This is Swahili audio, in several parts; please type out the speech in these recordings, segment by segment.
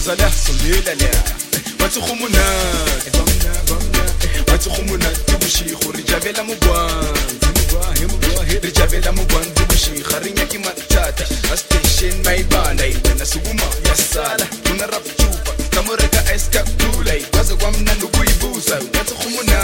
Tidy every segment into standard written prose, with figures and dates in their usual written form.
Zala sondela la Watsi khumuna Watsi khumuna Tibushi khuri javela mugwan Rijavela mugwan Tibushi kharinya ki matata A station maibana Ibana suguma yasala Tuna rap chupa Tamureka eska kulay Waza wamna nukuibusa Watsi khumuna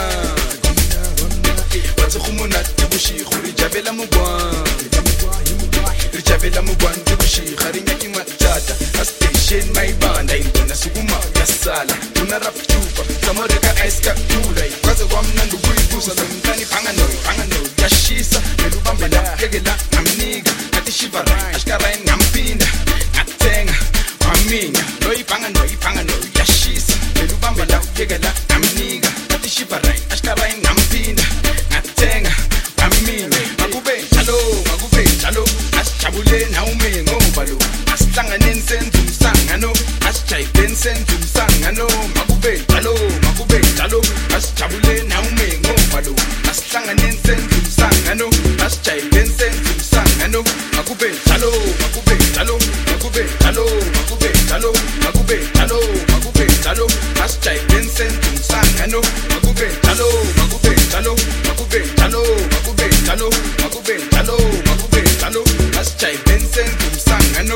Watsi khumuna Tibushi khuri javela mugwan Rijavela mugwan Tibushi kharinya ki matata A station maibana Ibana suguma yasala Tuna rap chupa Tamureka eska kulay Waza wamna nukuibusa Mtani pangano Yashisa Melubambela Yegela Amniga Nati shivara Ashkarain Ngampinda Natenga Waminya Noi pangano Yashisa Melubambela Yegela Amniga Nati shivara Ashkarain Ngampinda Natenga Waminya Magube Chalo Aschabule Naume Ngobalo Aslanganen Sentum Sangano Aschaipen Sentum Sangano Magube Chalo Aschabule Naume Ngobalo Aslanganen Sentum Sangano Aschaipen Sentum Sangano Magube Chalo Aschaipen Sentum Sangano Magube Chalo Aschaipen Sentum Sangano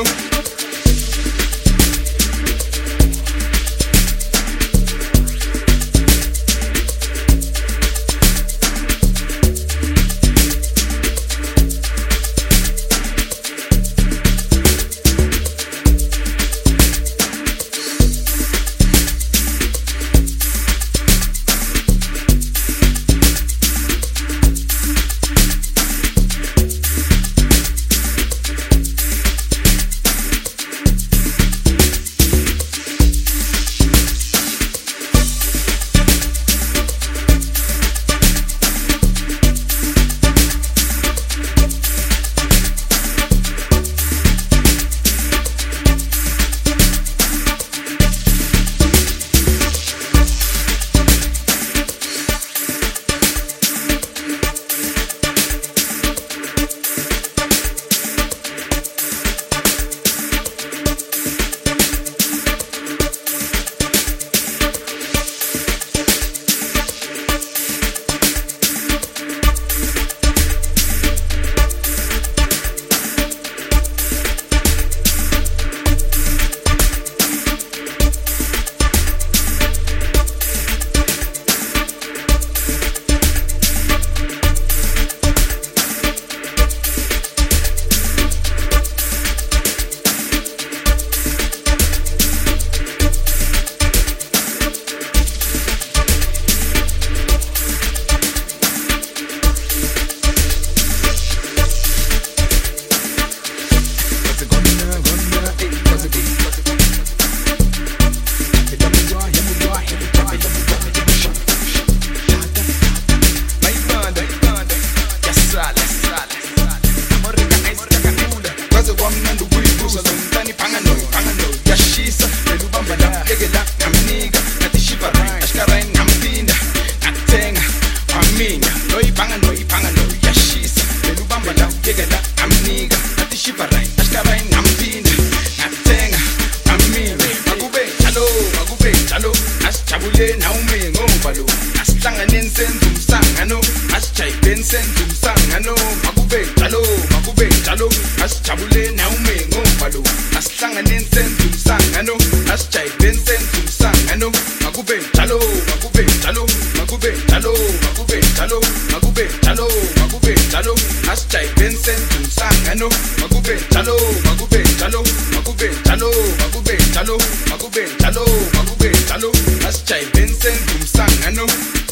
Sentum Sangano Magube Chalo Aschabule Naume Ngobalo Aslanganen Sentum Sangano Aschaipen Sentum Sangano Magube Chalo Aschaipen Sentum Sangano Magube Chalo Aschaipen Sentum Sangano